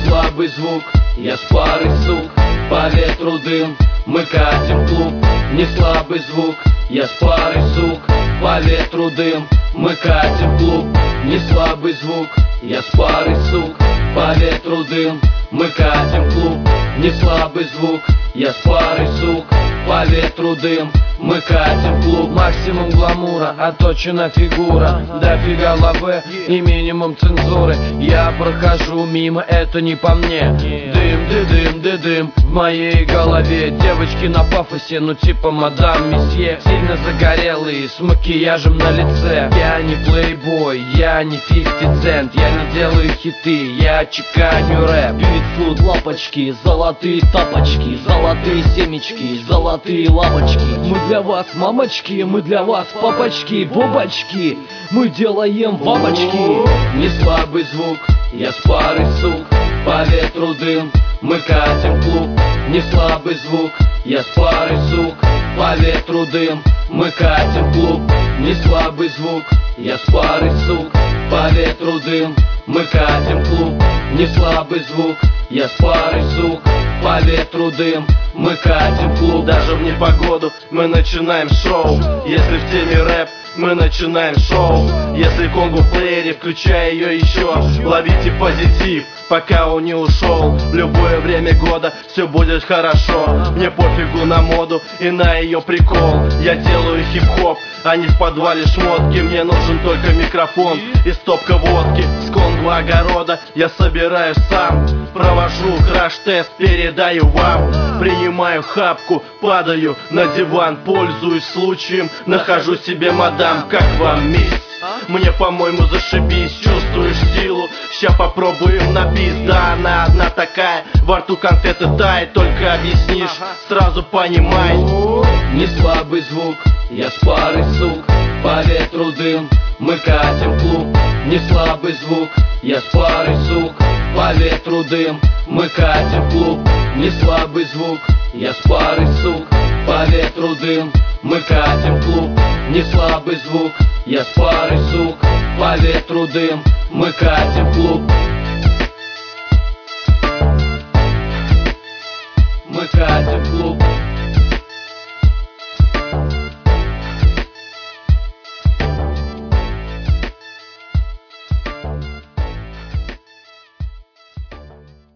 слабый звук, я с парой сук. По ветру дым, мы катим клуб. Не слабый звук, я с парой сук. По ветру дым, мы катим клуб. Не слабый звук, я с парой сук. По ветру дым, мы катим клуб. Не слабый звук, я с парой сук. По ветру дым, мы катим клуб. Максимум гламура, отточена фигура. Дофига лаве и минимум цензуры. Я прохожу мимо, это не по мне. Дым, дым, дым, дым в моей голове. Девочки на пафосе, ну типа мадам месье. Сильно загорелые, с макияжем на лице. Я не плейбой, я не 50 цент. Я не делаю хиты, я чеканю рэп. Битфуд, лапочки, золотые тапочки, золотые семечки, золотые лапочки. Мы для вас мамочки, мы для вас папочки, бобочки. Мы делаем бабочки. Не слабый звук, я с парой сук. По ветру дым, мы катим клуб. Не слабый звук, я с парой сук. По ветру дым, мы катим клуб. Не слабый звук, я с парой сук. По ветру дым, мы катим клуб. Не слабый звук, я с парой сук. По ветру дым, мы катим клуб. Даже в непогоду мы начинаем шоу. Если в теме рэп, мы начинаем шоу. Если конгу в плеере, включай ее еще. Ловите позитив, пока он не ушел. В любое время года все будет хорошо. Мне пофигу на моду и на ее прикол. Я делаю хип-хоп, а не в подвале шмотки. Мне нужен только микрофон и стопка водки. С конгу огорода я собираю сам. Провожу краш-тест, передаю вам. Принимаю хапку, падаю на диван. Пользуюсь случаем, нахожу себе мадам. Как вам, мисс? Мне, по-моему, зашибись. Чувствуешь силу? Ща попробуем на бис. Да, она одна такая, во рту конфеты тает. Только объяснишь, сразу понимай. Не слабый звук, я с парой сук. По ветру дым, мы катим клуб. Не слабый звук, я с парой сук. По ветру дым, мы катим клуб. Не слабый звук, я с парой сук. По ветру дым, мы катим клуб. Не слабый звук, я с парой сук. По ветру дым, мы катим клуб.